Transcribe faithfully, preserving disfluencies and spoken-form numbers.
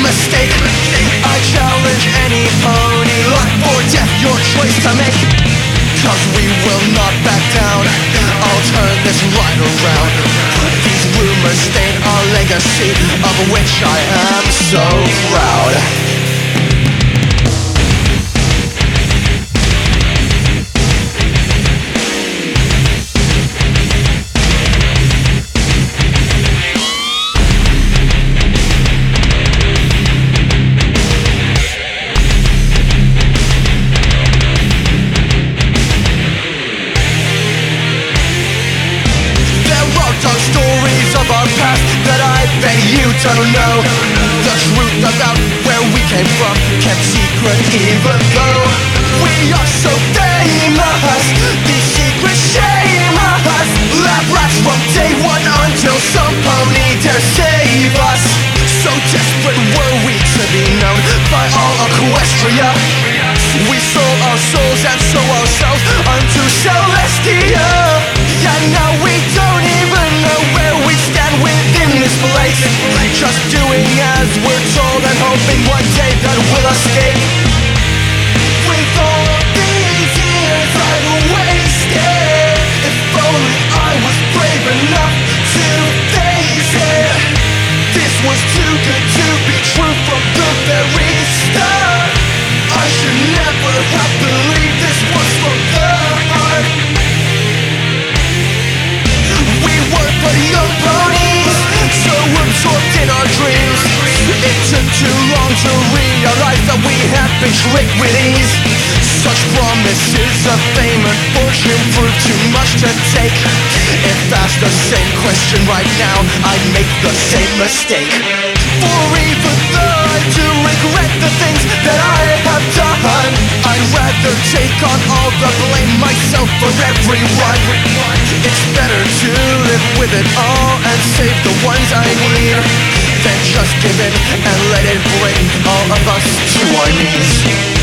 mistake. I challenge any pony, life or death, your choice to make. Cause we will not back down, I'll turn this right around. These rumors stain our legacy, of which I am so proud. Stories of our past that I bet you don't know. The truth about where we came from, kept secret even though we are so famous. These secrets shame us. Laugh rats from day one until some pony dare save us. So desperate were we to be known by all Equestria. We sold our souls and sold ourselves unto Celestia. And now we don't even know where we stand within this place. Just doing as we're told and hoping one day that we'll escape. With all these years I've wasted, if only I was brave enough to face it. This was too good to be true from the very start. I should never have believed this was from the heart. But young ponies, so absorbed in our dreams, it took too long to realize that we had been tricked with ease. Such promises of fame and fortune proved too much to take. If asked the same question right now, I'd make the same mistake. For even though I do regret the things that I have done, I'd rather take on all the blame myself for everyone. It's better to live with it all and save the ones I need, than just give in and let it bring all of us to our knees.